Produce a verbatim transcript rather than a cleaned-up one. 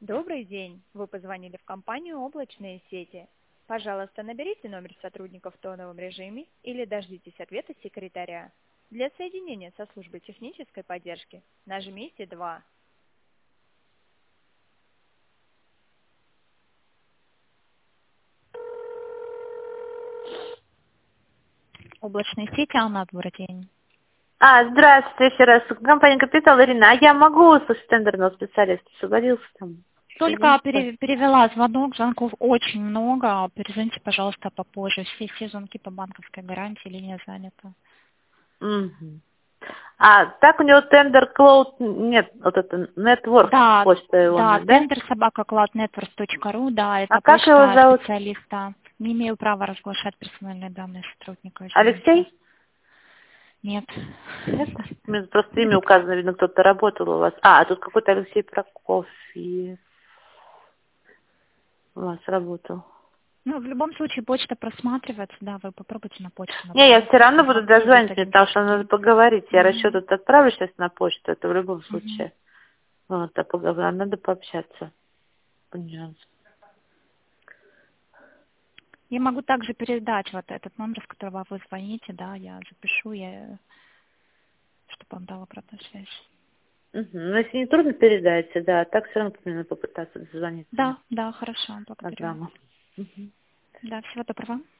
Добрый день. Вы позвонили в компанию «Облачные сети». Пожалуйста, наберите номер сотрудника в тоновом режиме или дождитесь ответа секретаря. Для соединения со службой технической поддержки нажмите два. Облачные сети, Анна, добрый день. А, здравствуйте еще раз. Компания «Капитал», Ирина. А я могу услышать тендерного специалиста? Согласился там? Только пере- перевела звонок, звонков очень много. Перезвоните, пожалуйста, попозже. Все, все звонки по банковской гарантии, линия занята. Угу. А, так у него тендер Cloud, нет, вот это Network Да, почта его, да, да? тендер собака cloudnetworks точка ру, да, это А как его почта зовут? специалиста. Не имею права разглашать персональные данные сотрудника, извините. Алексей? Нет. Нет? У меня просто имя указано, видно, кто-то работал у вас. А, тут какой-то Алексей Прокофьев у вас работал. Ну, в любом случае, почта просматривается, да, вы попробуйте на почту Не, я направить. все равно буду Вам придет дозвонить, мне, потому что надо автоматически. поговорить. Я расчет Мгм. тут отправлю сейчас на почту, это в любом Мгм. случае. Вот, а поговорить, надо пообщаться. Понятно. Я могу также передать вот этот номер, с которого вы звоните, да, я запишу, я, чтобы он дал обратную связь. Угу. Ну, если не трудно, передайте, да. Так все равно надо попытаться дозвониться на Да, да, хорошо, благодарю. программу. Угу. Да, всего доброго.